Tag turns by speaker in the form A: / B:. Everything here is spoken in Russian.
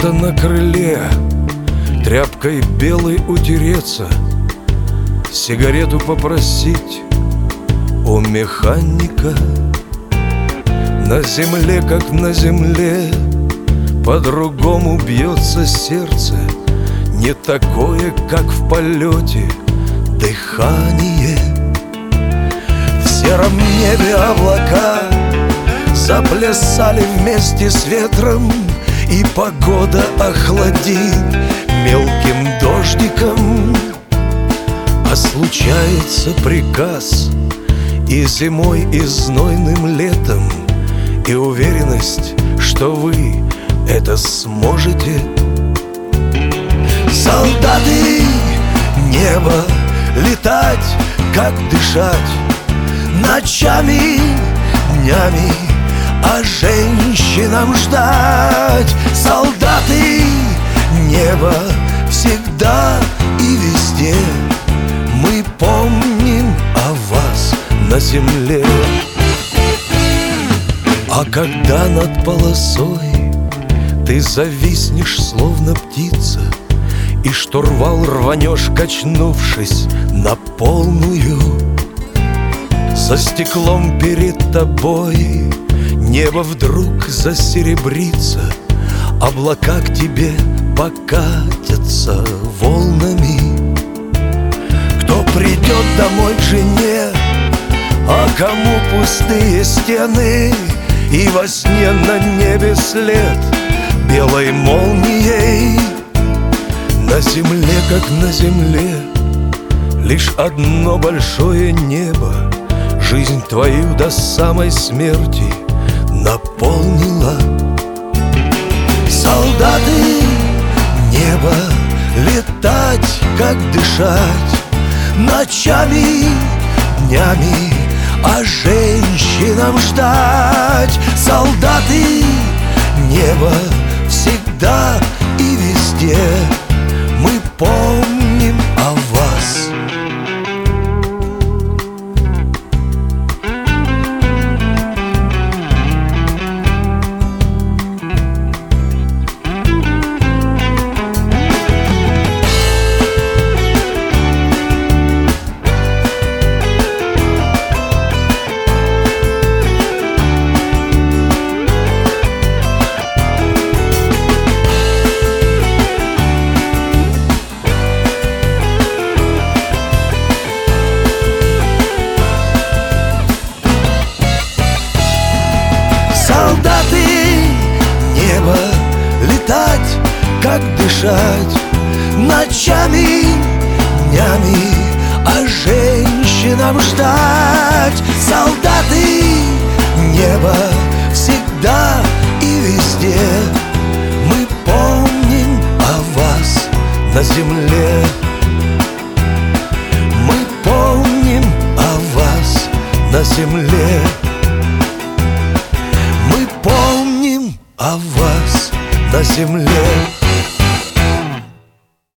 A: где-то на крыле тряпкой белой утереться, сигарету попросить у механика. На земле, как на земле, по-другому бьется сердце, не такое, как в полете дыхание. В сером небе облака заплясали вместе с ветром, и погода охладит мелким дождиком. А случается приказ и зимой, и знойным летом, и уверенность, что вы это сможете. Солдаты, небо, летать, как дышать, ночами, днями, а женщинам ждать. Солдаты, небо, всегда и везде, мы помним о вас на земле. А когда над полосой ты зависнешь, словно птица, и штурвал рванешь, качнувшись на полную, за стеклом перед тобой небо вдруг засеребрится, облака к тебе покатятся волнами. Кто придет домой к жене, а кому пустые стены, и во сне на небе след белой молнией. На земле, как на земле, лишь одно большое небо жизнь твою до самой смерти наполнила. Солдаты, небо, летать, как дышать, ночами, днями, а женщинам ждать. Солдаты, небо, всегда и везде, мы помним о вас. Солдаты, небо, летать, как дышать, ночами, днями, а женщинам ждать. Солдаты, небо, всегда и везде, мы помним о вас на земле. Мы помним о вас на земле. Мы помним о вас на земле.